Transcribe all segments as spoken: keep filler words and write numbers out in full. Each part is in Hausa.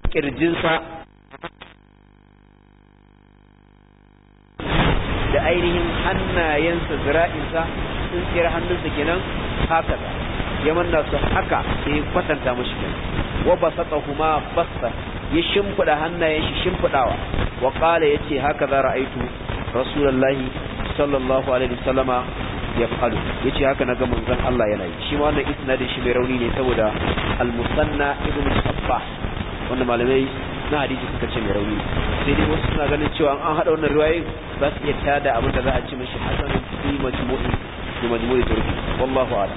kirjinsa da ainihin hannayensa zira'insa tsintsiyar hannunsa kenan haka ya manna su haka sai ya kwatanta mashi kenan wa basatahuma basta ya shimfida hannayen shi shimfidawa wa qala yace haka za ra'aitu rasulullahi sallallahu alaihi wasallama yaf'alu yace haka naga manzon Allah yana yi shi ma wannan isnadin shi mai rauni ne saboda al-musanna ibn sabbah wanda malamai na hadisi suka ce mai rauni sai dai wasu suna ganin cewa an hada wannan riwayoyin za su iya tada abin da za a ci mishi hasan fi majmu'i fi majmu'i turki wallahu a'lam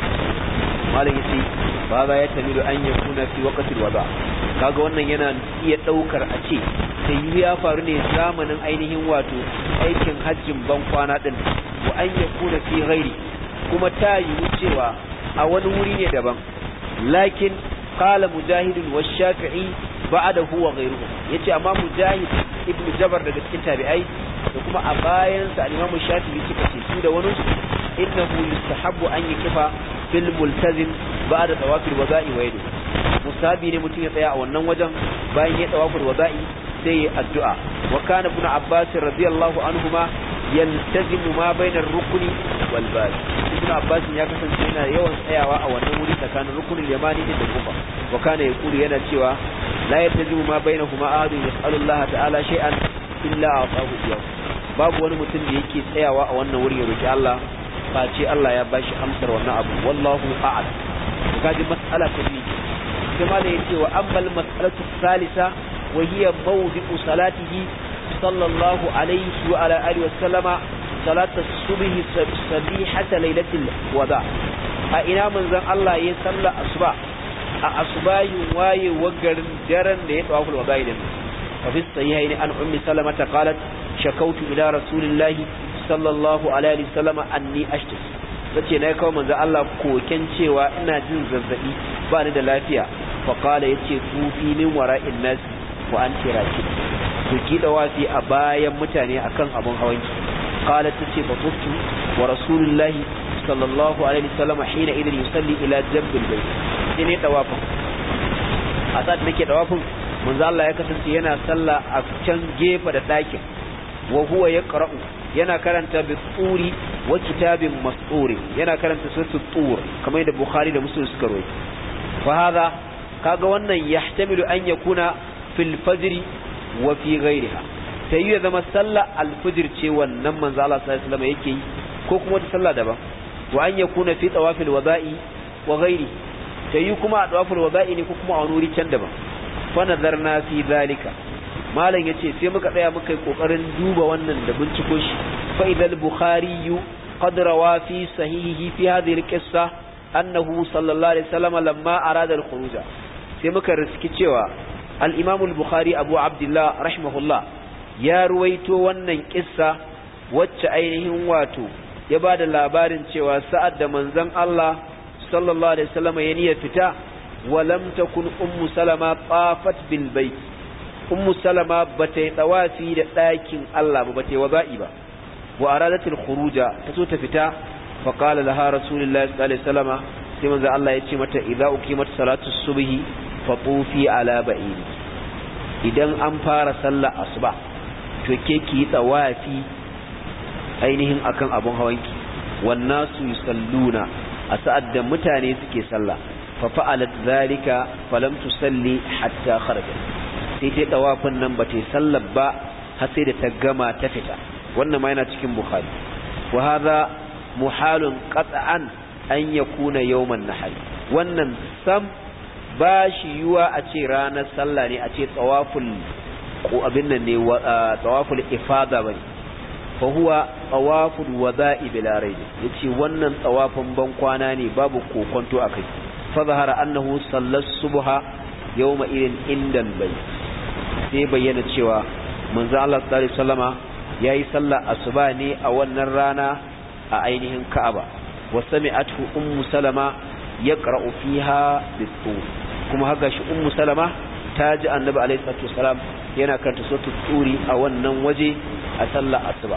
malam yace ba za ya tamilu an yakuna fi waqtil wada kaga wannan yana iya daukar a ce sai ya faru ne zamanin ainihin wato aikin hajjin ban kwana din wa an yakuna fi ghairi kuma ta yi cewa a wani wuri ne daban lakin qala mujahid wa shafi'i ba'dahu wa ghayruhu yace amma mujahid ibnu jabar daga cikin tabi'ai da kuma a bayan sa al-imam shafi'i suka ce su da wani innahu yustahabbu an yakifa fil multazim ba'da tawafil wada'i wa yadu musabi ne mutum ya tsaya a wannan wajen bayan ya tawafil wada'i sai ya addu'a wa kana ibn abbas radiyallahu anhuma yaltazimu ma bainar rukuni wal bab ibn abbas ya kasance yana yawan tsayawa a wannan wuri tsakanin rukunin yamani da kufa wa kana yaqulu yana cewa la yaltazimu ma bainahuma ahadun yas'alu Allah ta'ala shay'an illa a'tahu iyyahu babu wani mutum da yake tsayawa a wannan wuri ya roki Allah face Allah ya bashi amsar wannan abu wallahu a'lam kaji mas'ala ta biyu kuma da yace wa ammal mas'alatu thalitha wa hiya mawdi'u salatihi sallallahu alayhi wa ala alihi wa sallama salatu subhi sabihata lailatul wada a ina manzon Allah ya salla asuba a asubahin waye wagarin daren da ya tawaful wada idan fa fi sahihayn an ummi salama qalat shakawtu ila rasulillahi sallallahu alaihi wa sallama anni ashtas sace na kawo manzon Allah koken cewa ina jin zazzabi ba ni da lafiya fa qala yace tufi min wara'in nas wa anti rakib ku ki dawafi a bayan mutane akan abun hawanki qalat tace fa tuftu wa rasulullahi sallallahu alaihi wasallam hina idan yusalli ila jambil bayt ine dawafin a sad nake dawafin manzo Allah ya kasance yana sallah a can gefe da dakin wa huwa yaqra'u yana karanta bi turi wa kitabin mas'uri yana karanta suratul tur kamar yadda bukhari da muslim suka rawaito fa hada kaga wannan yahtamilu an yakuna fil fajr wa fi ghayriha sai ya zama sallar al-fajr ce wannan manzo Allah sallallahu alaihi wasallam yake yi ko kuma wata sallah daban wa an yakuna fi tawafil wada'i wa ghayri sai kuma a tawafil wada'i ne ko kuma a wuri can daban fa nazarna fi zalika malam yace sai muka tsaya muka yi kokarin duba wannan da binciko shi fa idal bukhari qad rawa fi sahihi fi hadhihi al-qissa annahu sallallahu alaihi wasallam lamma arada al-khuruj sai muka riski cewa al-imam al-bukhari abu abdullah rahimahullah ya ruwaito wannan kissa wacce ainihin wato ya bada labarin cewa sa'ad da manzon Allah sallallahu alaihi wasallam ya niyya fita walam takun ummu salama tafat bil bait ummu salama bata yi tawafi da ɗakin Allah ba bata yi waza'i ba wa aradatul khuruja taso ta fita fa qala laha rasulullahi sallallahu alaihi wasallam sai manzo Allah ya ce mata idza uqimat salatu subhi fa tufi ala ba'id idan an fara sallar asuba to ke ki tawafi ainihin akan abun hawanki wan nasu yusalluna a sa'ad da mutane suke sallah fa fa'alat zalika falam tusalli hatta kharajat sai ta tawafin nan ba ta sallar ba har sai da ta gama ta fita wannan ma yana cikin bukhari wa hadha muhalun qat'an an yakuna yawman nahl wannan sam ba shi yuwa a ce ranar sallah ne a ce tawaful ko abin nan ne tawaful ifada bane fa huwa tawaful wada'i bila rayb yace wannan tawafin ban kwana ne babu kokonto akai fa zahara annahu sallas subha yawma idin indan bayt sai bayyana cewa manzo Allah sallallahu alaihi wasallama yayi sallar asuba ne a wannan rana a ainihin Ka'aba wa sami'athu ummu salama yaqra'u fiha bit-tur kuma haka shi ummu salama ta ji annabi alaihi salatu wasalam yana karanta suratul turi a wannan waje a sallar asuba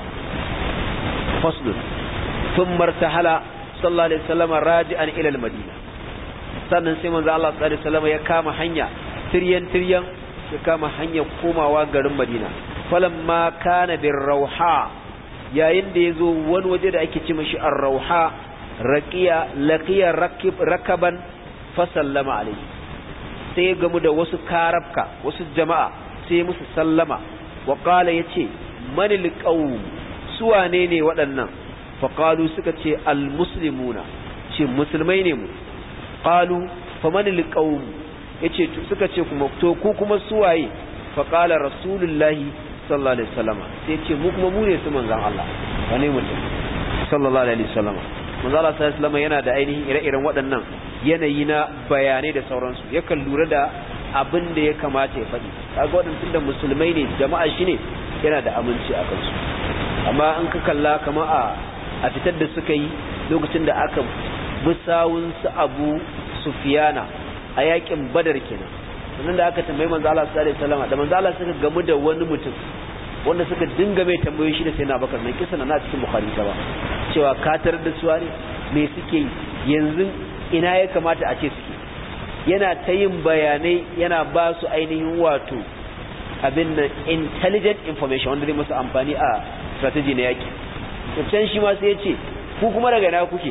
fasl thumma irtahala sallallahu alaihi wasallama raji'an ila al-madina sannan sai manzo Allah sallallahu alaihi wasallama ya kama hanya tiryan tiryan ya kama hanyar komawa garin Madina falamma kana bir rauha yayin da yazo wani waje da ake ce mishi ar-rauha raqiya laqiya rakib rakaban fa sallama alayhi sai gamu da wasu karabka wasu jama'a sai musu sallama wa qala yace manil qawm suwane ne waɗannan fa qalu suka ce al-muslimuna ce musulmai ne mu qalu fa manil qawm yace suka ce kuma to ku kuma suwaye fa qala rasulullahi sallallahu alaihi wasallam sai yace mu kuma mu ne su manzon Allah wane mutum sallallahu alaihi wasallam manzon Allah sallallahu alaihi wasallam yana da ainihin ire-iren waɗannan yanayi na bayanai da sauransu yakan lura da abin da ya kamata ya faɗi kaga waɗannan da musulmai ne jama'a shi ne yana da aminci a kansu amma in ka kalla kama a a fitar da suka yi lokacin da aka bi sawun su Abu Sufyana a yakin Badar kenan sannan da aka tambayi manzo Allah sallallahu alaihi wasallam da manzo Allah suka gamu da wani mutum wanda suka dinga mai tambayoyi shi da sai na Bakar mai kisa na cikin Bukhari ta ba cewa katar da suwa ne me suke yanzu ina ya kamata a ce suke yana ta yin bayanai yana ba su ainihin wato abin nan intelligent information wanda zai musu amfani a strategy na yaki to can shi ma sai ya ce ku kuma daga ina kuke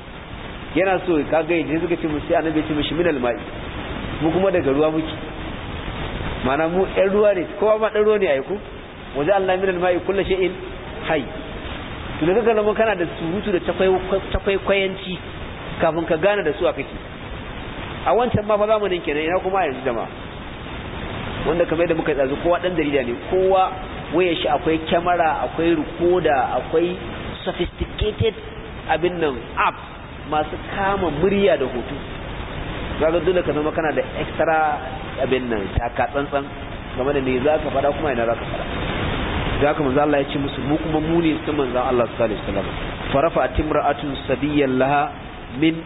yana so kaga yaje suka ce musu annabi ya ce mishi minal ma'i mu kuma daga ruwa muke mana mu ɗan ruwa ne kowa ma ɗan ruwa ne ai ku waje Allah minal ma'i kullu shay'in hayy to daga kalma kana da surutu da takwai kwayanci kafin ka gane da su a kake a wancan ma fa zamanin kenan ina kuma yanzu jama'a wanda kamar da muka tsazu kowa dan jarida ne kowa wayar shi akwai kyamara akwai recorder akwai sophisticated abin nan app masu kama murya da hoto kaga dole ka zama kana da extra abin nan taka tsantsan game da me zaka fada kuma ina zaka fada da haka manzo Allah ya ce musu mu kuma mu ne su manzo Allah sallallahu alaihi wasallam farafa timra'atun sabiyyan laha min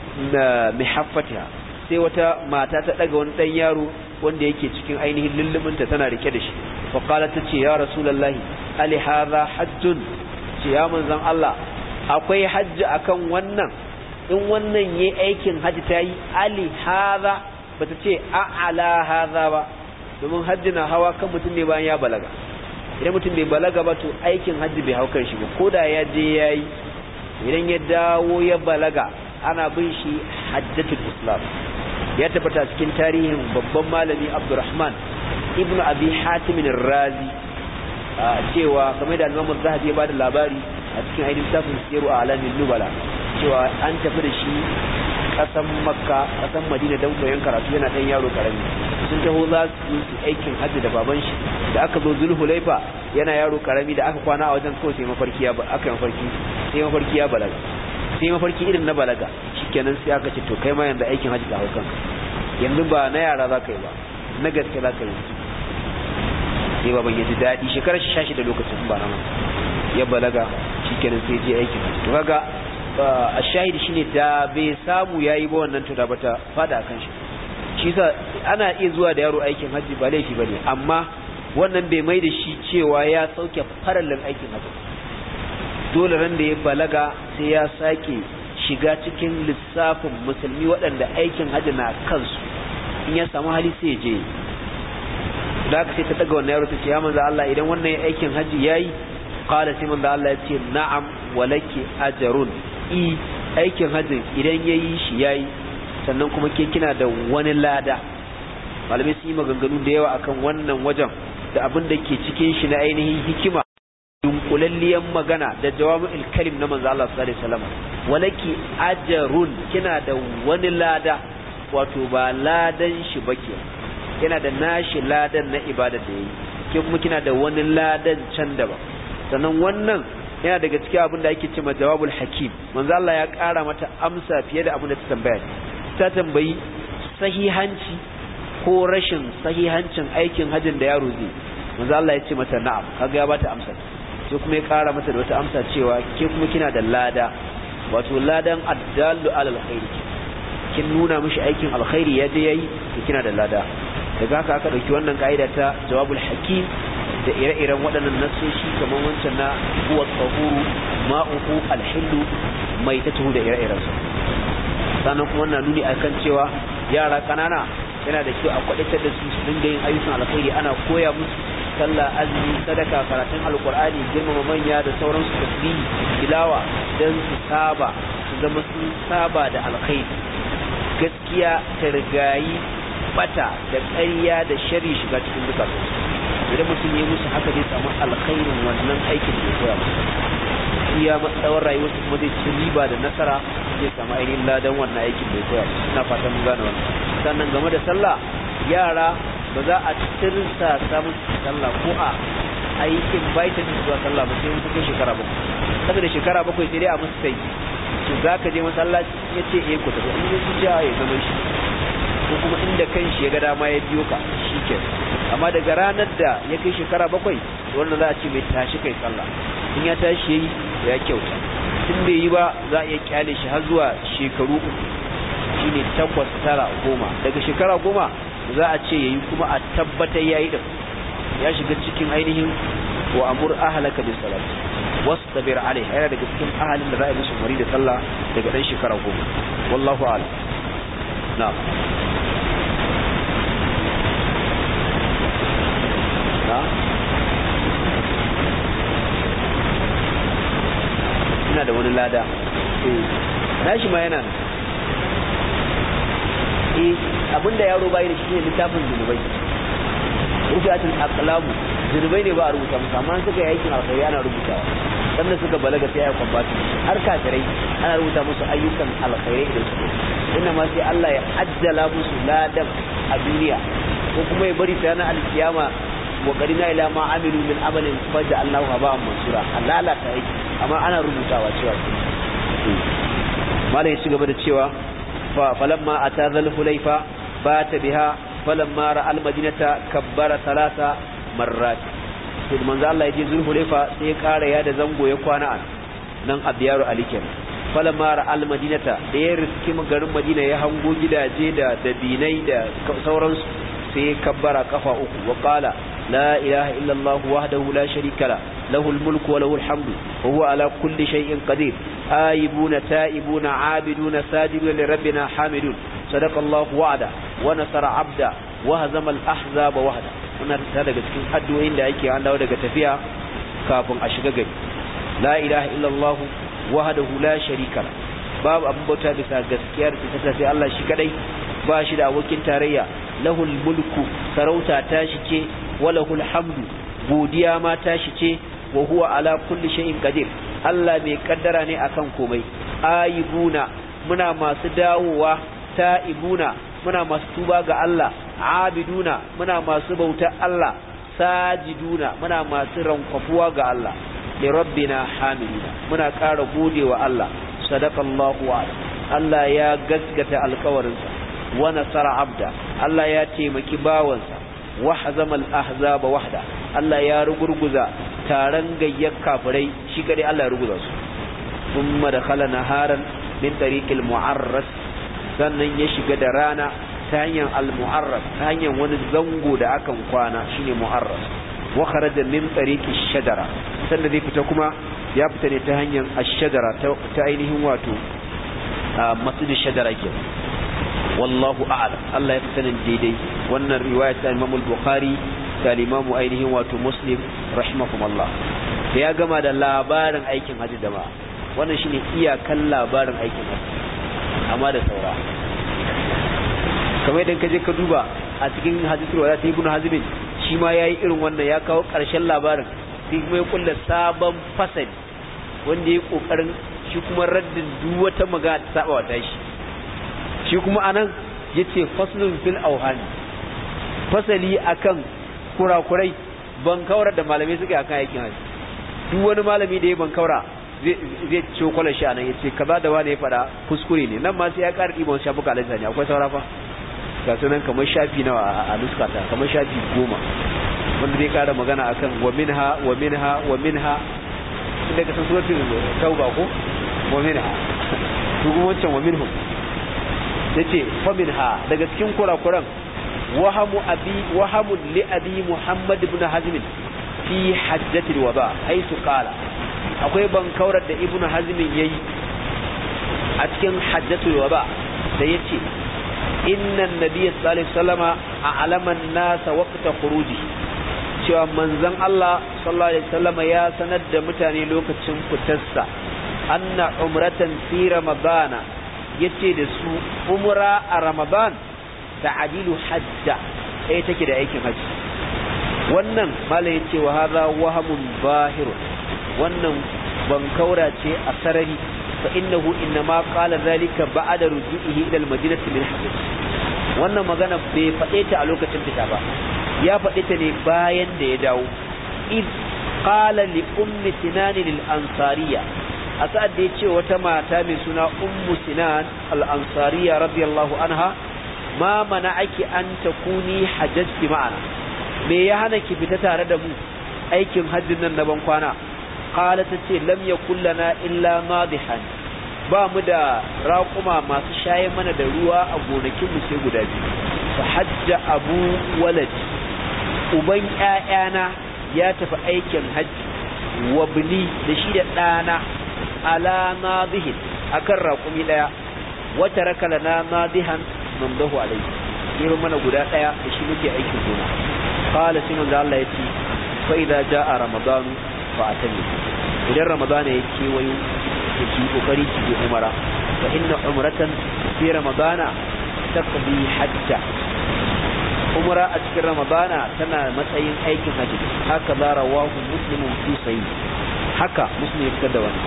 mihaffatiha sai wata mata ta daga wani dan yaro wanda yake cikin ainihin lullubinta tana rike da shi fa qalat tace ya rasulullahi ali hadha hajjun ce ya manzon Allah akwai hajji akan wannan in wannan yayi aikin haji tayi ali hadha bata ce a ala hadha ba domin hajji na hawa kan mutum ne bayan ya balaga idan mutum bai balaga ba to aikin haji bai haukar shi ba koda ya je yayi idan ya dawo ya balaga ana bin shi hajjatul islam ya tabbata cikin tarihin babban malami Abdurrahman ibnu Abi Hatim ar-Razi cewa kamar da Imam Az-Zahabi ya bada labari a cikin ainihin tafsir Siru Alamin Nubala cewa an tafi da shi kasan Makka kasan Madina dan koyon karatu yana dan yaro karami sun taho za su yi aikin hajji da baban shi da aka zo Zulhulaifa yana yaro karami da aka kwana a wajen kawai sai mafarki ya aka mafarki sai mafarki ya balaga sai mafarki irin na balaga shikenan sai aka ce to kai ma yanda aikin haji da haukan yanzu ba na yara za ka yi ba na gaske za ka yi sai baban ya ji daɗi shekarar shi shashi da lokacin ba na man ya balaga shikenan sai je aikin haji to kaga a shahidi shine da bai samu yayi ba wannan to da bata fada akan shi shi sa ana iya zuwa da yaro aikin haji ba laifi bane amma wannan bai mai da shi cewa ya sauke farallan aikin haji dole ran da ya balaga sai ya sake shiga cikin lissafin musulmi waɗanda aikin hajji na kansu in ya samu hali sai je da aka sai ta daga wannan yaro ta ce ya manzo Allah idan wannan aikin hajji yayi qala sai manzo Allah ya ce na'am walaki ajrun i aikin hajji idan yayi shi yayi sannan kuma ke kina da wani lada malamai sun yi maganganu da yawa akan wannan wajen da abin da ke cikin shi na ainihin hikima dunkulalliyan magana da jawami'ul kalim na manzo Allah sallallahu alaihi wasallam walaki ajrun kina da wani lada wato ba ladan shi bake yana da nashi ladan na ibada da yayi ke kuma kina da wani ladan can da ba sannan wannan yana daga cikin abin da ake cewa jawabul hakim manzo Allah ya ƙara mata amsa fiye da abin da ta tambaya ta tambayi sahihanci ko rashin sahihancin aikin hajjin da yaro zai manzo Allah ya ce mata na'am kaga ya bata amsa sai kuma ya kara mata da wata amsa cewa ke kuma kina da lada wato ladan addallu alal khairi kin nuna mishi aikin alkhairi ya je yayi to kina da lada daga haka aka dauki wannan kaida ta jawabul hakim da ire-iren waɗannan nasoshi kamar wancan na huwa tahuru ma'uhu alhillu maitatuhu da ire-iren su sannan kuma wannan nuni akan cewa yara kanana yana da kyau a kwadatar da su su dinga yin ayyukan alkhairi ana koya musu sallah azumi sadaka karatun alqur'ani girmama manya da sauransu tasbihi tilawa dan su saba su zama sun saba da alkhairi gaskiya ta rigayi bata da ƙarya da shari shiga cikin zukatan idan mutum ya musu haka zai samu alkhairin wannan aikin da ya koya musu iya matsawar rayuwar su kuma zai ci riba da nasara zai samu ainihin ladan wannan aikin da ya koya musu ina fatan mun gane wannan sannan game da sallah yara ba za a tirsa samun sallah ko a ayi invite su zuwa sallah ba sai sun kai shekara bakwai saboda shekara bakwai sai dai a musu sai to zaka je masallaci yace eh ku tafi in su ja ya zama shi ko kuma inda kanshi ya ga dama ya biyo ka shikenan amma daga ranar da ya kai shekara bakwai wanda za a ce mai tashi kai sallah in ya tashi yayi ya kyauta in bai yi ba za a iya kyale shi har zuwa shekaru uku shine takwas tara goma daga shekara goma za a ce yayi kuma a tabbatar yayi da ya shiga cikin ainihin wa amur ahlaka bis salat wastabir alaiha yana daga cikin ahalin da za a yi musu mari da sallah daga dan shekara goma wallahu a'lam na'am ina da wani lada eh nashi ma yana eh abinda yaro bai da shi ne littafin zunubai rufi'atul aqlamu zunubai ne ba a rubuta musu amma suka yi aikin alkhairi ana rubutawa sanda suka balaga sai ya kwambata har kafirai ana rubuta musu ayyukan alkhairi da su inna ma sai Allah ya ajjala musu ladan a duniya ko kuma ya bari sai na alkiyama wa qarina ila ma amilu min amalin faja'alnahu haba'an mansura Allah ta yi amma ana rubutawa cewa malai ya ci gaba da cewa fa falamma atazal hulaifa bata biha falamma ra'al madinata kabbara thalatha marrat sai manzo Allah ya je zulhulaifa sai ya kara ya da zango ya kwana an nan abiyaru alikin falamma ra'al madinata da ya riski garin Madina ya hango gidaje da dabinai da sauransu sai ya kabbara kafa uku wa qala la ilaha illa Allah wahdahu la sharika la lahu al-mulku wa lahu al-hamdu wa huwa ala kulli shay'in qadir aibuna taibuna abiduna sajiduna li rabbina hamidun sadaqa Allah wa'ada wa nasara 'abda wa hazama al-ahzaba wahda wannan ta daga cikin addu'o'in da yake an dawo daga tafiya kafin a shiga gari la ilaha illa Allah wahdahu la sharika la babu abin bauta bisa gaskiyar ta sai Allah shi kadai ba shi da abokin tarayya lahul mulku sarauta ta shi ce walahul hamdu godiya ma ta shi ce wa huwa ala kulli shay'in qadir Allah mai kaddara ne akan komai aibuna muna masu dawowa taibuna muna masu tuba ga Allah abiduna muna masu bautar Allah sajiduna muna masu rankwafuwa ga Allah li rabbina hamiduna muna ƙara godewa Allah sadaqallahu wa Allah ya gaskata alƙawarinsa wa nasara abda Allah ya taimaki bawansa wa hazamal ahzaba wahda Allah ya rugurguza taron gayyar kafirai shi kadai Allah ya rugurguza su thumma dakhala naharan min tariqil mu'arras sannan ya shiga da rana ta hanyar al-mu'arras ta hanyar wani zango da akan kwana shine mu'arras wa kharaja min tariqi shajara sannan zai fita kuma ya fita ne ta hanyar ash-shajara ta ainihin wato masjid shajara ke wallahu a'lam Allah ya fita nan daidai wannan riwaya ta Imam al-Bukhari da Imam ainihin wato Muslim rahimahumullah da ya gama da labarin aikin haji jama'a wannan shine iyakan labarin aikin haji amma da saura kamar idan ka je ka duba a cikin hadisul wada ta Ibn Hazm shi ma yayi irin wannan ya kawo ƙarshen labarin sai kuma ya kulla sabon fasali wanda ya kokarin shi kuma raddin duk wata magana ta saba wata shi shi kuma anan yace faslun fil awhani fasali akan kurakurai bankaura da malamai suka akan aikin haji duk wani malami da ya bankaura zai zai ciwo kwallon shi anan yace kaza da wani ya fada kuskure ne nan ma sai ya ƙara diba wasu shafuka alhaji akwai saura fa ga sunan kamar shafi nawa a nuskata kamar shafi goma wanda zai kara magana akan wa minha wa minha wa minha inda ka san suratul tauba ko wa minha to kuma wancan wa minhum yace fa minha daga cikin kurakuran wahamu abi wahamu li abi muhammad ibn hazm fi hajjatil wada haythu qala akwai bankaurar da ibn hazm yayi a cikin hajjatul wada da yace inna an-nabiy sallallahu alaihi wasallama a'lama an-nas waqta khuruji cewa manzon Allah sallallahu alaihi wasallama ya sanar da mutane lokacin fitarsa anna umratan fi ramadana yace da su umra a ramadan ta'dilu hajja eh take da aikin haji wannan malai yace wa hadha wahamun bahir wannan bankaura ce a sarari fa innahu inma qala zalika ba'da ruju'ihi ila al-madinati min hajj wannan magana bai fade ta a lokacin fita ba ya fade ta ne bayan da ya dawo id qala li ummi sinan lil ansariya a sa'ad da yace wata mata mai suna ummu sinan al-ansariya radiyallahu anha ma mana'aki an takuni hajjati ma'ana me ya hana ki fita tare da mu aikin hajjin nan na ban kwana qala tace lam yakul lana illa madihan ba mu da raquma masu shaye mana da ruwa a gonakin mu sai guda biyu fa hajja abu walad uban ƴaƴana ya tafi aikin hajji wa bili da shi da dana ala madihin akan raqumi daya wa taraka lana madihan mamdahu alayhi yiro mana guda daya da shi muke aikin gona qala sai manzo Allah yace fa idza jaa ramadan fa atani idan ramadan ya kewayo ki kokari ki umara fa inna umratan fi ramadana taqdi hajja umra a cikin ramadana tana matsayin aikin haji haka da rawahu muslimun fi sahih haka muslim ya fitar da wannan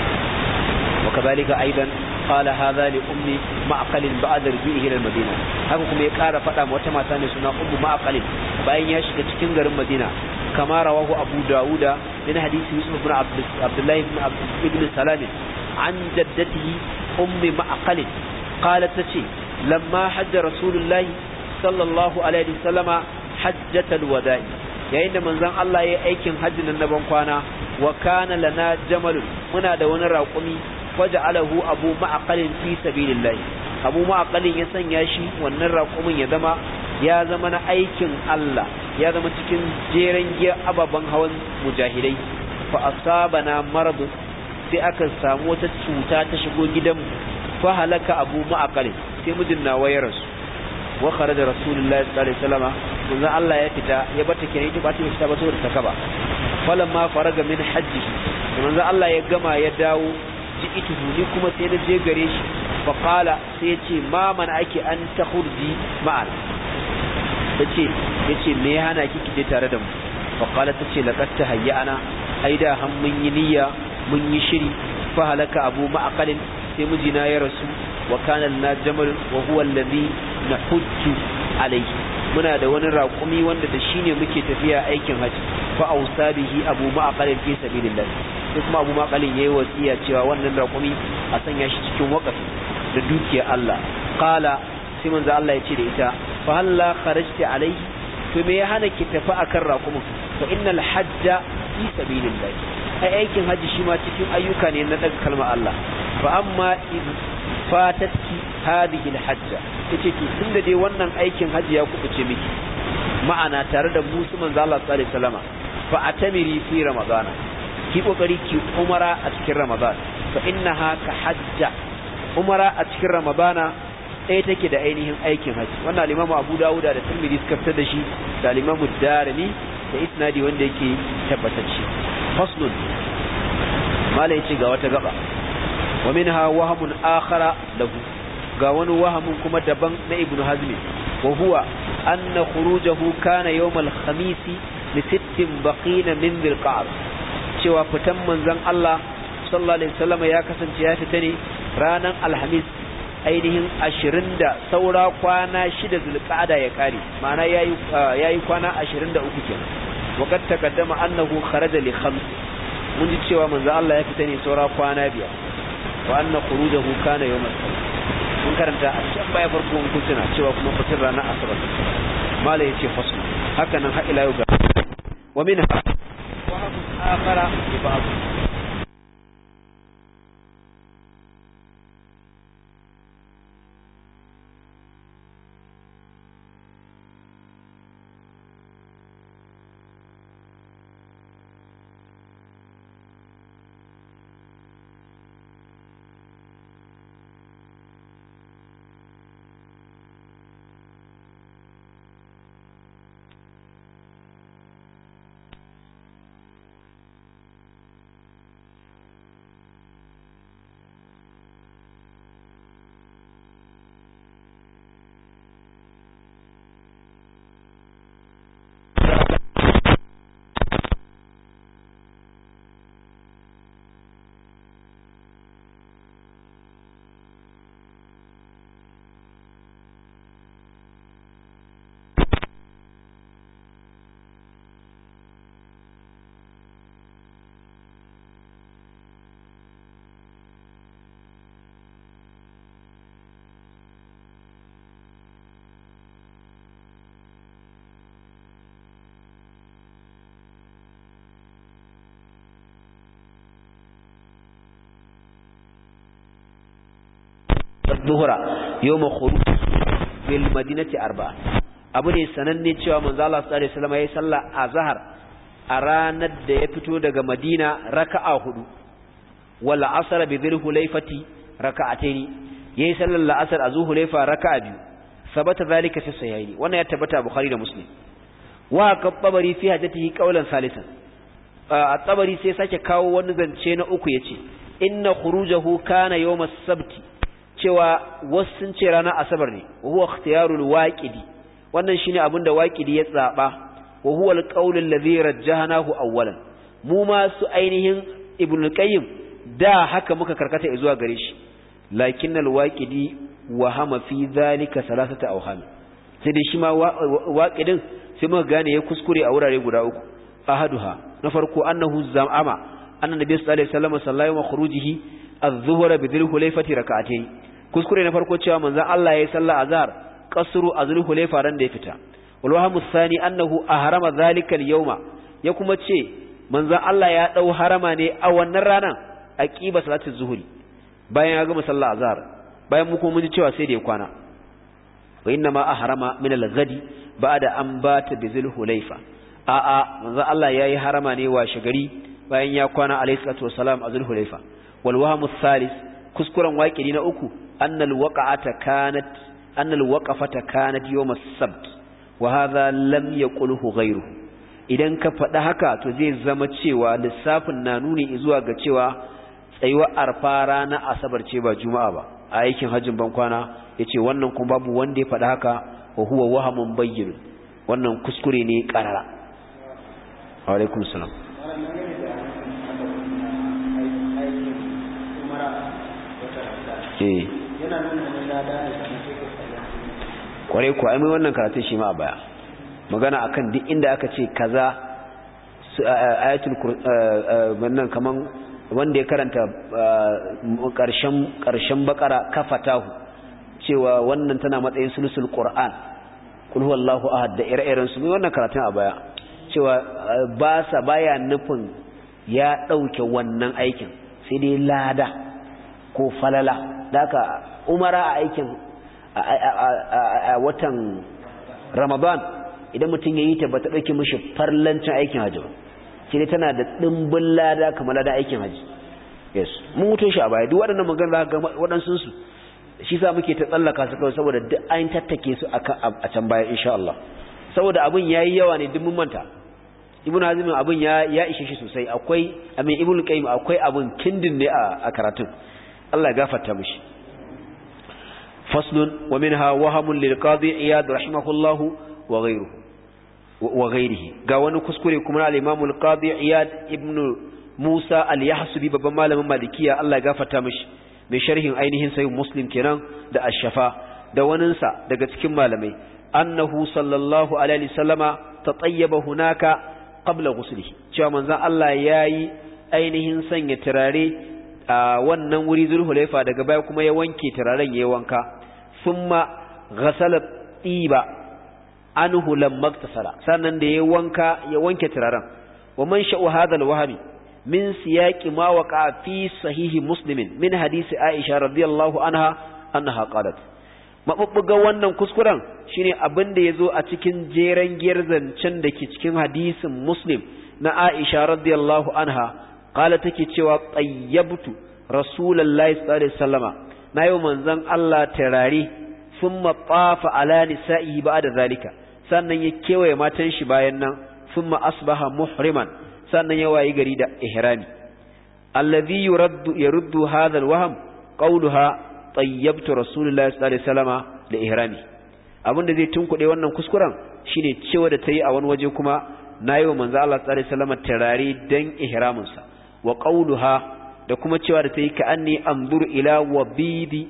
wa kadhalika aidan qala hadha li ummi ma'qal ba'da ruju'ihi ila al-madina haka kuma ya kara fada ma wata mata ne suna ummu ma'qal bayan ya shiga cikin garin Madina kama rawahu Abu Dawuda min hadisi Yusuf ibn Abdullah ibn ibn Salam an jaddatihi ummi ma'qal qalat tace lamma hajja rasulullah sallallahu alaihi wasallama hajjatal wada'i yayin da manzon Allah ya aikin hajjin nan ban kwana wa kana lana jamalun muna da wani raƙumi waja'alahu abu ma'aqalin fi sabilillah abu ma'aqalin ya sanya shi wannan raƙumin ya zama ya zama na aikin Allah ya zama cikin jeren giya ababan hawan mujahidai fa asabana marad sai aka samu wata cuta ta shigo gidanmu fa halaka abu ma'aqalin sai mijin nawa ya rasu wa kharaja rasulullahi sallallahu alaihi wasallam manzo Allah ya fita ya bata kenan ita ba ta fita ba saboda takaba falamma faraga min hajji manzo Allah ya gama ya dawo ji'itu ni kuma sai na je gare shi fa qala sai yace ma man ake an takhurji ma'an tace yace me ya hana kiki je tare da mu fa qala tace laqad tahayyana aida han mun yi niyya mun yi shiri fa halaka abu ma'qalin sai mijina ya rasu wa kana lana jamal wa huwa alladhi nahujju alayhi muna da wani raƙumi wanda da shine muke tafiya aikin haji fa ausa bihi abu ma'qalin fi sabilillah sai kuma abu maqalin yayi wasiya cewa wannan raƙumi a sanya shi cikin waqafi da dukiyar Allah qala sai manzo Allah ya ce da ita fa halla kharajti alayhi to me ya hana ki tafi akan raƙumin fa innal hajja fi sabilillah ai aikin haji shi ma cikin ayyuka ne na daga kalmar Allah fa amma id fatatki hadhihi alhajja yace to tunda dai wannan aikin haji ya kubuce miki ma'ana tare da musu manzo Allah sallallahu alaihi wasallama fa atamiri fi ramadana ki kokari ki umara a cikin ramadan fa innaha ka hajja umara a cikin ramadana ɗaya take da ainihin aikin haji wannan al-Imam Abu Dawud da Tirmidhi suka fitar da shi da al-Imam Darimi da isnadi wanda yake tabbatacce faslun mala yace ga wata gaba wa minha wahamun akhara lahu ga wani wahamun kuma daban na Ibn Hazm wa huwa anna khurujahu kana yawm al-khamis li sittin baqina min dhil-qa'd cewa fitan manzon Allah sallallahu alaihi wasallam ya kasance ya fita ne ranar alhamis ainihin ashirin da saura kwana shida zulqa'ada ya kare ma'ana yayi yayi kwana ashirin da uku kenan waqad taqaddama annahu kharaja li khams mun ji cewa manzon Allah ya fita ne saura kwana biyar wa anna khurujahu kana yawm al-khamis mun karanta a cikin baya farko mun kuntuna cewa kuma fitar ranar asabar mala yace fasl haka nan har ila yau ga wa minha آخر لبعض adh-dhuhra yawm khuruj bil madinati arba'a abu ne sananne cewa manzo Allah sallallahu alaihi wasallam yayi sallah azhar a ranar da ya fito daga Madina raka'a hudu wal asr bi dhil hulayfati raka'ataini yayi sallar la'asar a zuhulaifa raka'a biyu sabata zalika fi sahihaini wannan ya tabbata Bukhari da Muslim wa qabari fi hajatihi qawlan salisan at-tabari sai sake kawo wani zance na uku yace inna khurujahu kana yawm as-sabt cewa wasu sun ce ranar asabar ne wa huwa ikhtiyarul waqidi wannan shine abinda waqidi ya tsaba wa huwa al-qawl alladhi rajjahnahu awwalan mu ma su ainihin ibn al-qayyim da haka muka karkata zuwa gare shi lakin al-waqidi wahama fi dhalika salasata awham sai dai shi ma waqidin sai muka gane ya kuskure a wurare guda uku ahaduha na farko annahu zam'ama anna nabiy sallallahu alaihi wasallam sallayu wa khurujihi adh-dhuhra bi dhil hulayfati rak'atayn kuskure na farko cewa manzon Allah yayi sallah azhar qasru azul hulayfa ran da ya fita wal wahmu thani annahu ahrama dhalika al-yawma ya kuma ce manzon Allah ya dau harama ne a wannan ranan aqiba salatul zuhri bayan ya gama sallah azhar bayan mu kuma mun ji cewa sai da ya kwana wa inna ma ahrama min al-ghadi ba'da an bata bi dhil hulayfa a a manzon Allah yayi harama ne wa shagari bayan ya kwana alayhi salatu wassalam a dhil hulayfa wal wahmu thalith kuskuren waƙidi na uku annal waqa'ata kanat annal waqafata kanat yawm as-sabt wa hadha lam yaqulhu ghayruhu idan ka faɗa haka to zai zama cewa lissafin na nuni zuwa ga cewa tsayuwa arfa rana asabar ce ba juma'a ba a aikin hajjin ban kwana yace wannan kuma babu wanda ya faɗa haka wa huwa wahamun bayyin wannan kuskure ne karara wa alaikum salam eh yana nuna wani lada ne kwarai ko ai mai wannan karatun shi ma a baya magana akan duk inda aka ce kaza ayatul wannan kaman wanda ya karanta karshen karshen bakara kafatahu cewa wannan tana matsayin sulusul qur'an kul huwallahu ahad da ire-iren su mai wannan karatun a baya cewa ba sa baya nufin ya dauke wannan aikin sai dai lada ko falala daka umara a aikin a watan Ramadan idan mutum yayi ta bata dauke mishi farlancin aikin haji shi ne tana da dimbin lada kamar lada aikin haji yes mun mutun shi a baya duk waɗannan magana ga waɗansun su shi sa muke ta tsallaka su kawai saboda duk ayin tattake su akan a can baya insha Allah saboda abun yayi yawa ne duk mun manta ibnu hazim abun ya ya ishe shi sosai akwai amin ibnu qayyim akwai abun kindin ne a karatun Allah ya gafarta mishi faslun wa minha wahamun lil qadi iyad rahimahullahu wa ghayruhu wa ghayrihi ga wani kuskure kuma al-imam al-qadi iyad ibn Musa al-Yahsubi babban malamin malikiya Allah ya gafarta mishi mai sharhin ainihin sahih muslim kenan da ash-shafa da waninsa daga cikin malamai annahu sallallahu alaihi wasallama tatayyaba hunaka qabla ghuslihi cewa manzon Allah yayi ainihin sanya turare a wannan wuri zulhulaifa daga baya kuma ya wanke turaren yayin wanka thumma ghasala tiba anhu lamma iktasala sannan da yayin wanka ya wanke turaren wa man sha'u hadha alwahmi min siyaqi ma waqa fi sahihi muslimin min hadisi aisha radiyallahu anha annaha qalat mabubbuga wannan kuskuren shine abin da yazo a cikin jeren giyar zancen da ke cikin hadisin muslim na aisha radiyallahu anha qala take cewa tayyabtu rasulullahi sallallahu alaihi wasallama nayi manzon Allah tarari thumma tafa ala nisa'i ba'da zalika sannan ya kewaye matan shi bayan nan thumma asbaha muhriman sannan ya wayi gari da ihrami alladhi yuraddu yaruddu hadha alwahm qawluha tayyabtu rasulullahi sallallahu alaihi wasallama da ihrami abinda zai tunkude wannan kuskuren shine cewa da tayi a wani waje kuma nayi wa manzon Allah sallallahu alaihi wasallama tarari dan ihramin sa wa qawluha da kuma cewa da tayi ka anni anzuru ila wabidi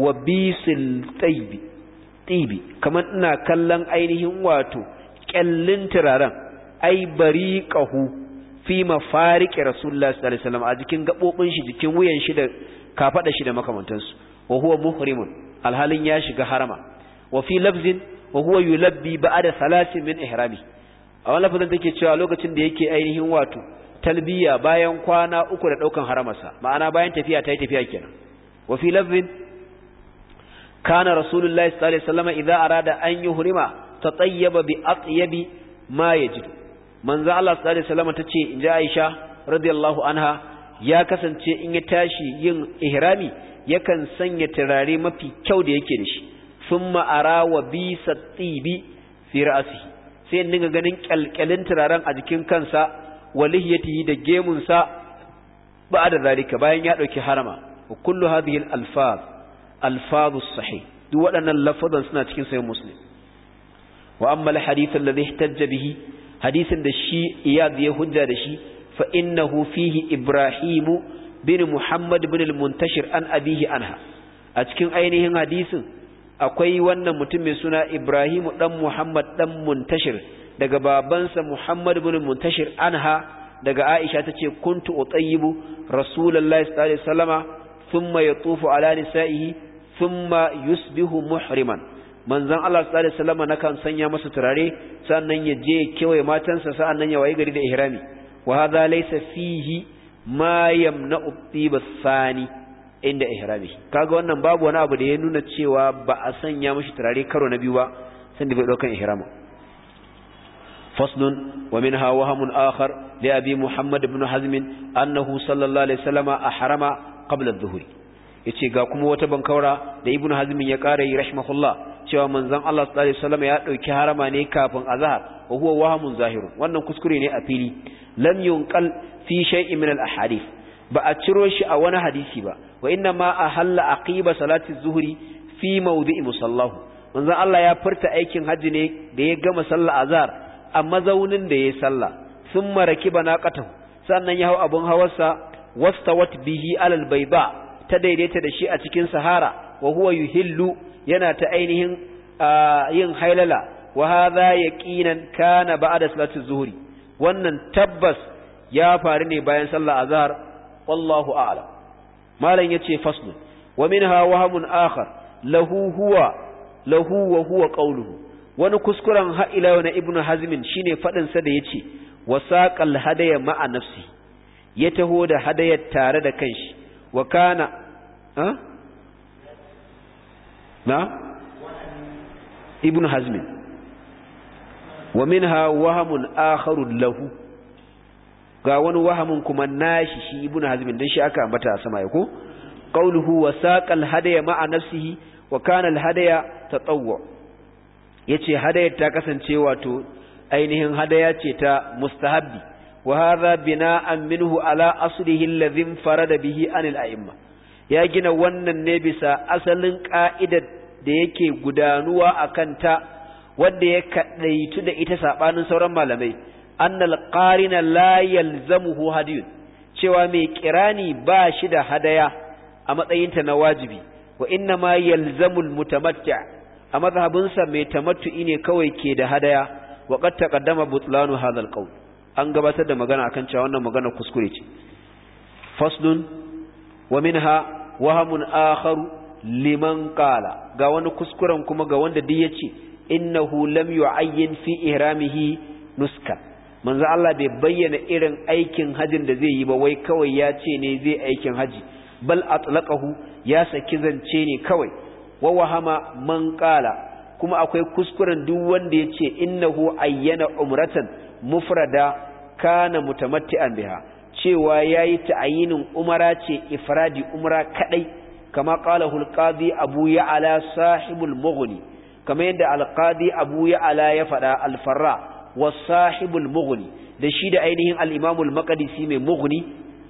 wabisil taybi tibi kaman ina kallon ainihin wato kyallin turaren ai bariqahu fi mafariqi rasulullahi sallallahu alaihi wasallam a jikin gabobin shi jikin wuyan shi da kafada shi da makamantansu wa huwa muhrimun alhalin ya shiga harama wa fi lafzin wa huwa yulabbi ba'da salasin min ihrami a wannan lafazin take cewa lokacin da yake ainihin wato talbiya bayan kwana uku da daukan haramarsa ma'ana bayan tafiya ta yi tafiya kenan wa fi lafzin kana rasulullahi sallallahu alaihi wasallam idza arada an yuhrima tatayyaba bi atyabi ma yajid manzo Allah sallallahu alaihi wasallam tace inji Aisha radiyallahu anha ya kasance in ya tashi yin ihrami yakan sanya turare mafi kyau da yake da shi thumma ara wa bi satibi fi ra'sihi sai dinga ganin kyalkyalin turaren a jikin kansa walihiyatihi da gemun sa ba'da zalika bayan ya dauki harama wa kullu hadhihi al-alfaz alfadus sahih duk waɗannan lafazan suna cikin sahih muslim wa amma al-hadith alladhi ihtajja bihi hadisin da shi iyad ya hujja da shi fa innahu fihi ibrahim bin muhammad bin al-muntashir an abihi anha a cikin ainihin hadisin akwai wannan mutum mai suna ibrahim dan muhammad dan muntashir daga babansa muhammad bin muntashir anha daga aisha tace kuntu utayyibu rasulullahi sallallahu alaihi wasallama thumma yatufu ala nisaihi thumma yusbihu muhriman manzon Allah sallallahu alaihi wasallam nakan sanya masa turare sannan ya je kewaye matansa sannan ya wayi gari da ihrami wa hadha laysa fihi ma yamna'u tiba thani inda ihrami kaga wannan babu wani abu da ya nuna cewa ba a sanya mishi turare karo na biyu ba san da bai daukan ihrama faslun wa minha wahamun akhar li abi muhammad ibn hazm annahu sallallahu alaihi wasallam ahrama qabla adh-dhuhri yace ga kuma wata bankaura da ibnu hazm ya kare yi rahimahullah cewa manzon Allah sallallahu alaihi wasallam ya dauki harama ne kafin azhar wa huwa wahamun zahir wannan kuskure ne a fili lam yunqal fi shay'in min al-ahadith ba a ciro shi a wani hadisi ba wa inna ma ahalla aqiba salati az-zuhri fi mawdi'i musallahu manzon Allah ya furta aikin haji ne da ya gama sallar azhar a mazaunin da yayi sallah thumma rakiba naqatahu sannan ya hau abun hawarsa wastawat bihi alal bayda ta daidaita da shi a cikin sahara wa huwa yuhillu yana ta ainihin yin hailala wa hadha yaqinan kana ba'da salati zuhri wannan tabbas ya faru ne bayan sallar azhar wallahu a'lam malan yace faslu wa minha wahamun akhar lahu huwa lahu wa huwa qawluhu wani kuskuren ha ila na ibnu hazmin shine fadin sa da yace wasaqal hadaya ma'a nafsi ya taho da hadayar tare da kanshi wa kana ha na ibnu hazmin wa minha wahamun akharun lahu ga wani wahamun kuma nashi shi ibnu hazmin dan shi aka ambata a sama yako qawluhu wasaqal hadaya ma'a nafsihi wa kana al hadaya tatawwu yace hadayar ta kasance wato ainihin hadaya ce ta mustahabbi wa hadha bina'an minhu ala aslihi alladhi farada bihi anil a'imma ya gina wannan ne bisa asalin ka'idar da yake gudanuwa akan ta wanda ya kadaitu da ita sabanin sauran malamai annal qarina la yalzamuhu hadiyun cewa mai kirani ba shi da hadaya a matsayin ta na wajibi wa inna ma yalzamul mutamatti' a mazhabinsa mai tamattu'i ne kawai ke da hadaya wa qad taqaddama butlanu hadha alqawl an gabatar da magana akan cewa wannan magana kuskure ce faslun wa minha wahamun akharu liman qala ga wani kuskuren kuma ga wanda duk yace innahu lam yu'ayyin fi ihramihi nuska manzo Allah bai bayyana irin aikin hajin da zai yi ba wai kawai ya ce ne zai aikin haji bal atlaqahu ya saki zance ne kawai wa wahama man qala kuma akwai kuskuren duk wanda yace innahu ayyana umratan mufrada kana mutamatti'an biha cewa yayi ta'ayinin umara ce ifradi umra kadai kama qalahu al-qadi abu ya'la sahibul mughni kama yadda al-qadi abu ya'la ya fada al-farra wa sahibul mughni da shi da ainihin al-imam al-maqdisi mai mughni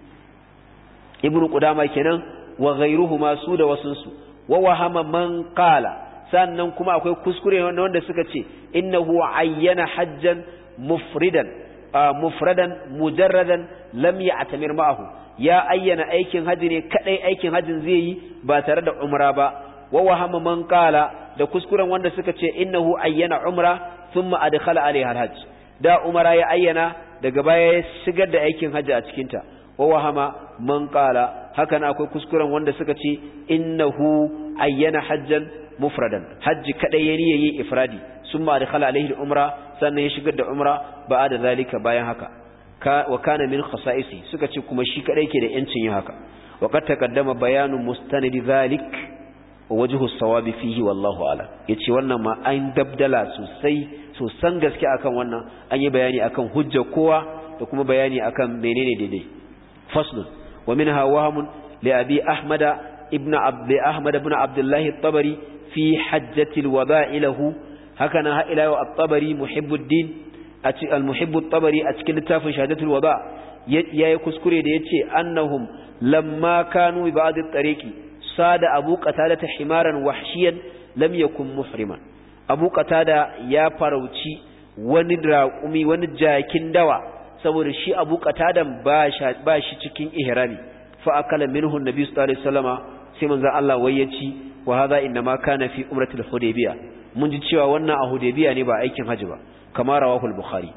ibnu qudama kenan wa ghayruhuma su da wasunsu wa wahama man qala sannan kuma akwai kuskure wanda suka ce innahu ayyana hajjan mufridan mufradan mujarradan lam ya'tamir ma'ahu ya ayyana aikin haji ne kadai aikin hajin zai yi ba tare da umra ba wa wahama man qala da kuskuren wanda suka ce innahu ayyana umra thumma adkhala alaiha alhajj da umra ya ayyana daga baya ya shigar da aikin haji a cikin ta wa wahama man qala hakan akwai kuskuren wanda suka ce innahu ayyana hajjan mufradan hajji kadai ya niyyar yi ifradi summa adkhala alaihi al-umra sannan ya shigar da umra ba'da zalika bayan haka wa kana min khasa'isi suka ce kuma shi kadai ke da yancin yin haka wa qad taqaddama bayanu mustanid zalik wa wajhu as-sawabi fihi wallahu a'lam. Yace wannan ma an dabdala sosai sosan gaske akan wannan, an yi bayani akan hujjar kowa da kuma bayani akan menene daidai. Faslun wa minha wahmun li abi ahmada ibn abd ahmad ibn abdullah at-tabari fi hajjatil wada'i lahu, haka na ila at-tabari muhibbuddin al-muhibbu at-tabari a cikin littafin shahadatul wada' yayi kuskure da yace annahum lamma kanu bi ba'd at-tariqi sada abu qatada himaran wahshiyan lam yakun muhriman. Abu qatada ya farauci wani raƙumi wani jakin dawa saboda shi abu qatadan ba shi ba shi cikin ihrami, fa akala minhu an-nabi sallallahu alaihi wasallama, sai manzo Allah wayyaci wa hadha inma kana fi umratil hudaybiyah. Mun ji cewa wannan a hudaybiyah ne ba aikin haji ba, kama rawahu al-bukhari.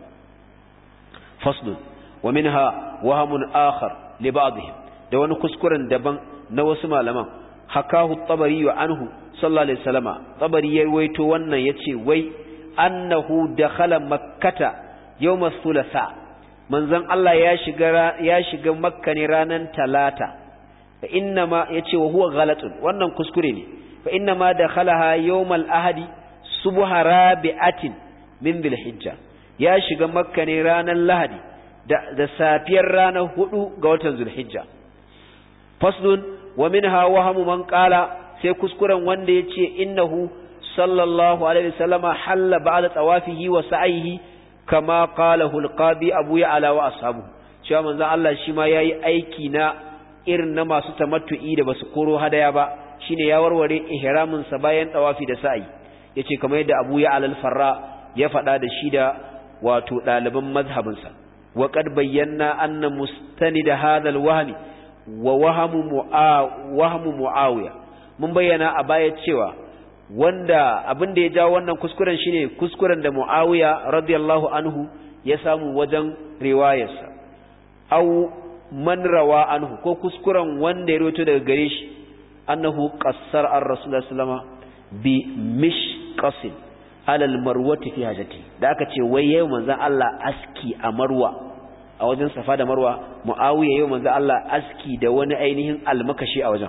Faslun wa minha wahamun akhar li ba'dihim, da wani kuskuren daban na wasu malaman. Hakahu at-tabari wa anhu sallallahu alaihi wasallama, tabari ya ruwaito wannan yace wai annahu dakhala makkata yawm as-thulatha, manzon Allah ya shiga ya shiga makka ne ranan talata. fa inna ma yace wa huwa ghalatun, wannan kuskure ne. fa inna ma dakhalaha yawm al-ahadi subha rabi'atin min dhil hijja, ya shiga makka ne ranan lahadi da, da safiyar ranar hudu ga watan zulhijja. Faslun wa minha wahamu man qala, sai kuskuren wanda yace innahu sallallahu alaihi wasallama halla ba'da tawafihi wa sa'ihi kama qalahu al-qadi abu ya'la wa ashabu, cewa manzon Allah shi ma yayi aiki na irin na masu tamattu'i da basu koro hadaya ba, shine ya warware ihramin sa bayan tawafi da sa'i. yace kamar yadda abu ya'la al-farra ya faɗa da shi da wato ɗaliban mazhabin sa. wa qad bayyana anna mustanid hadha al-wahmi wa wahmu wahmu muawiya, mun bayyana a baya cewa wanda abin da ya jawo wannan kuskuren shine kuskuren da Muawiya radiyallahu anhu ya samu wajen riwayarsa, aw man rawa anhu, ko kuskuren wanda ya rawaito daga gare shi, annahu qassar ar-rasulullah sallama bi mishqasin ala al-marwati fi hajati, da aka ce wai yayin manzon Allah aski a Marwa, a wajen Safa da Marwa Muawiya yayin manzon Allah aski da wani ainihin almakashi a wajen.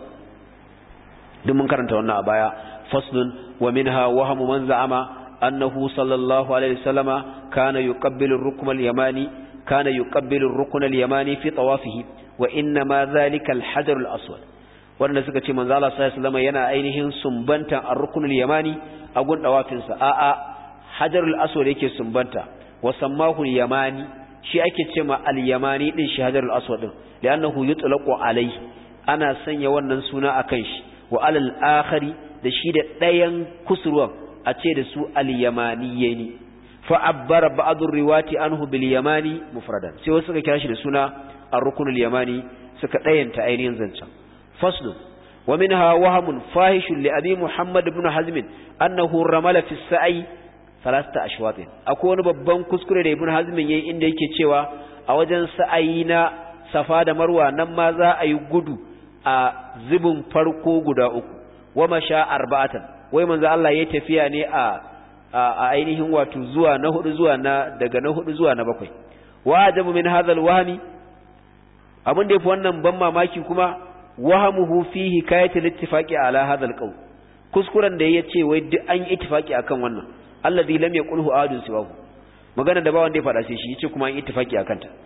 duk mun karanta wannan a baya. faslun wa minha wahmu man za'ama annahu sallallahu alaihi wasallama kana yuqabbilu ar-rukn al-yamani kana yuqabbilu ar-rukn al-yamani fi tawafihi wa inna ma dhalika al-hajar al-aswad, wanda suka ce manzo Allah sallallahu alaihi wasallama yana ainihin sumbantan ar-rukn al-yamani a gun dawafin sa. a a hajar al-aswad yake sumbanta, wa sammahu al-yamani, shi ake ce ma al-yamani din shi hajar al-aswad din, li'annahu yutlaqu alayhi, ana sanya wannan suna akan shi, wa alal akhari, da shi da ɗayan kusurwan a ce da su al-yamaniyani. fa abbara ba'dur riwati anhu bil yamani mufradan, sai wasu suka kira shi da suna ar-rukn al-yamani, suka ɗayanta ainihin zancan. faslu wa minha wahamun fahishun li abi muhammad ibn hazm annahu ramala fi sa'i thalatha ashwat, akwai wani babban kuskure da ibn hazm yayi inda yake cewa a wajen sa'ayi na safa da marwa nan ma za a yi gudu a zubin farko guda uku, wa masha arba'atan, wai manzo Allah yayi tafiya ne a a ainihin wato zuwa na hudu zuwa na daga na hudu zuwa na bakwai. wa ajabu min hadha alwahmi, abin da yafi wannan ban mamaki kuma wahamuhu fi hikayati al-ittifaqi ala hadha alqawl, kuskuren da yace wai duk an yi ittifaqi akan wannan, alladhi lam yaqulhu ahadun siwahu, magana da ba wanda ya faɗa sai shi yace kuma an yi ittifaqi akan ta.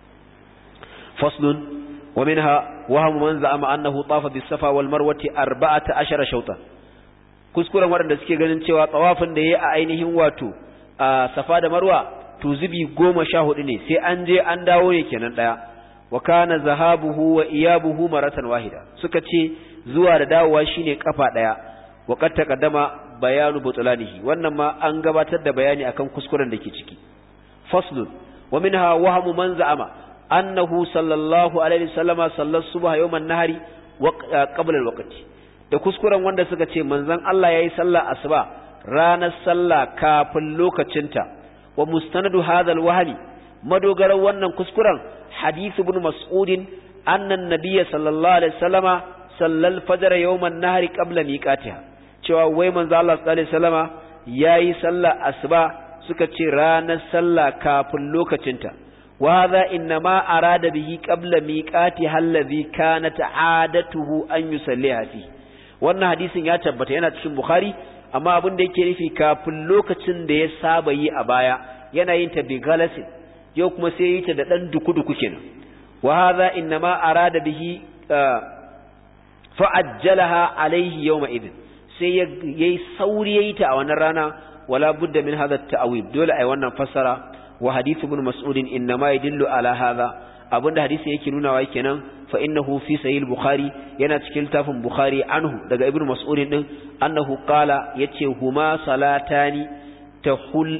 faslun ومنها وهم من زعم أنه طاف بالصفا والمروة أربعة عشر شوطا, kuskuren waɗanda suke ganin cewa tawafin da yayi a ainihin wato a Safa da Marwa to zubi goma sha hudu ne, sai an je an dawo ne kenan daya. wa kana zahabuhu wa iyabuhu maratan wahida, suka ce zuwa da dawowa shine kafa daya. wa qad taqaddama bayanu butlanihi, wannan ma an gabatar da bayani akan kuskuren da ke ciki. faslun wa minha wahmu man za'ama annahu sallallahu alaihi wasallama sallar subha yawman nahari wa qabla alwaqti, da kuskuren wanda suka ce manzon Allah yayi sallar asuba ranar sallah kafin lokacinta. wa mustanadu hadha alwahmi, madogaran wannan kuskuren hadith ibn mas'ud anna an-nabiy sallallahu alaihi wasallama sallal fajr yawman nahari qabla miqatiha, cewa wai manzon Allah sallallahu alaihi wasallama yayi sallar asuba, suka ce ranar sallah kafin lokacinta. وهذا إنما أراد به قبل ميقاتها الذي كانت عادته أن يصليها فيه, wannan hadisin ya tabbata yana cikin Bukhari amma abin da yake nufi kafin lokacin da ya saba yi a baya yana yin ta bi galasin yau kuma sai yi ta da dan duku-duku kenan wa hadha inma arada bihi fa'ajjalaha alaihi yawma idin sai yayi sauri yayi ta a wannan rana wala budda min hadha at-ta'wil dole ai wannan fassara wa hadith ibn mas'ud inma yadullu ala hadha abinda hadisi yake nunawa kenan fa innahu fi sahih al-bukhari yana cikin tafin bukhari anhu daga ibn mas'ud din annahu qala yace huma salatani tahul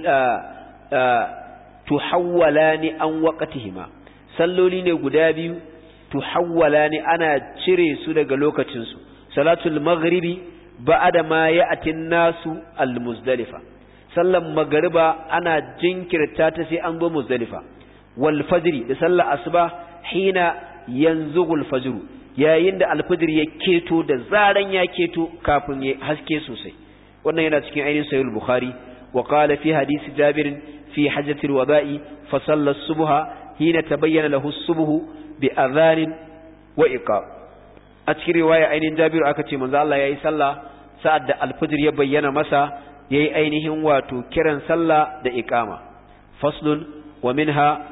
tuhawwalani an waqtihima salloli ne guda biyu tuhawwalani ana cire su daga lokacin su salatul maghribi ba'da ma ya'ti an-nasu al-muzdalifa sallan magriba ana jinkirta ta sai an zo muzdalifa wal fajri da sallar asuba hina yanzughul fajru yayin da al-fajr ya keto da zaran ya keto kafin ya haske sosai wannan yana cikin ainihin sahih al-bukhari wa qala fi hadisi jabir fi hajjatil wada'i fa salla as-subha hina tabayyana lahu as-subhu bi adhan wa iqam a cikin riwaya ainihin jabir aka ce manzo Allah yayi sallah sa'ad da al-fajr ya bayyana masa yayi ainihin wato kiran sallah da iqama faslun wa minha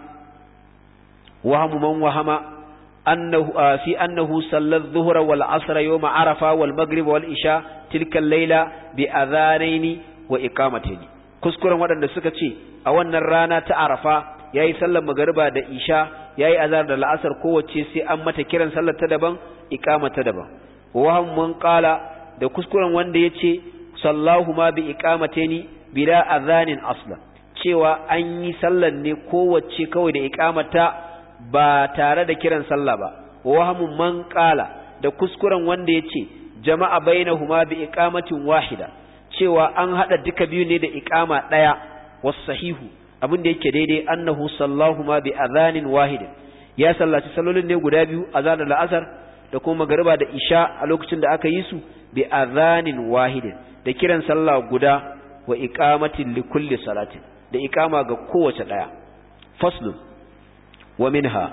وهم من وهم أنه في أنه صلى الظهر والعصر يوم عرفة والمغرب والعشاء تلك الليلة بأذانين وإقامتين كسكرا ودن سكتي أولنا الرانا تعرفة ياي صلى المغرب دا إشاء ياي أذان دا العصر قوة سي أما تكيرا صلى تدبا إقامة تدبا وهم من قال دا كسكرا ودن يتي صلاهما بإقامتين بلا أذان أصلا cewa an yi sallar ne kowace kawai da iqamata ba tare da kiran sallah ba wahamun man qala da kuskuren wanda yace jama'a bainahuma bi iqamatin wahida cewa an hada duka biyu ne da iqama daya was sahihu abinda yake daidai annahu sallahuma bi adhanin wahid ya sallaci sallolin ne guda biyu azan da al'asar da kuma magriba da isha a lokacin da aka yi su bi adhanin wahid da kiran sallah guda wa iqamatin li kulli salatin da iqama ga kowace daya faslun ومنها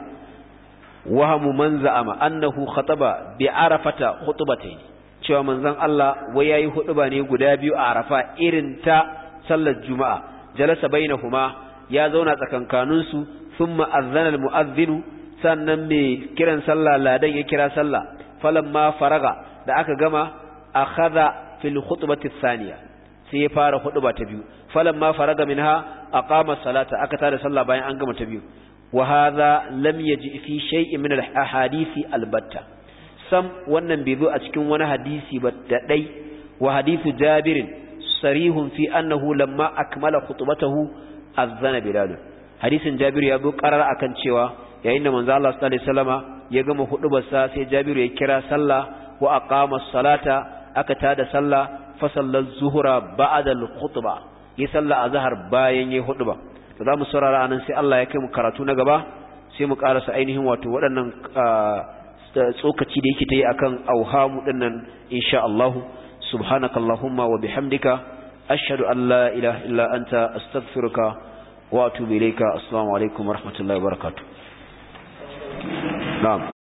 وهم من زعم أنه خطب بعرفة خطبتين cewa manzon Allah wai yayi huduba ne guda biyu a Arafa irin ta sallar Juma'a jalasa bainahuma ya zauna tsakankanin su thumma azana almu'adhdhin sannan me kiran sallah ladan ya kira sallah falamma faraga da aka gama akhadha fil khutbati thaniya sai ya fara huduba ta biyu falamma faraga minha aqama salata aka tada sallah bayan an gama ta biyu وهذا لم يجئ في شيء من الأحاديث البتة سم wannan bai zo a cikin wani hadisi ba da dai wa hadithu Jabir sarihun fi annahu lamma akmala khutbatahu azana Bilal hadisin Jabir ya zo karar akan cewa yayin da manzo Allah sallallahu alaihi wasallama ya gama hudubarsa sai Jabir ya kira sallah wa aqama as-salata aka tada sallah fa sallal zuhra ba'da al-khutbah ya salla azhar bayan ya huduba za mu saurara anan sai Allah ya kai mu karatu na gaba sai mu karasa ainihin wato waɗannan tsokaci da yake ta yi akan auhamu dinnan insha Allah subhanakallahumma wa bihamdika ashhadu an la ilaha illa anta astaghfiruka wa atubu ilayka assalamu alaikum wa rahmatullahi wa barakatuh na'am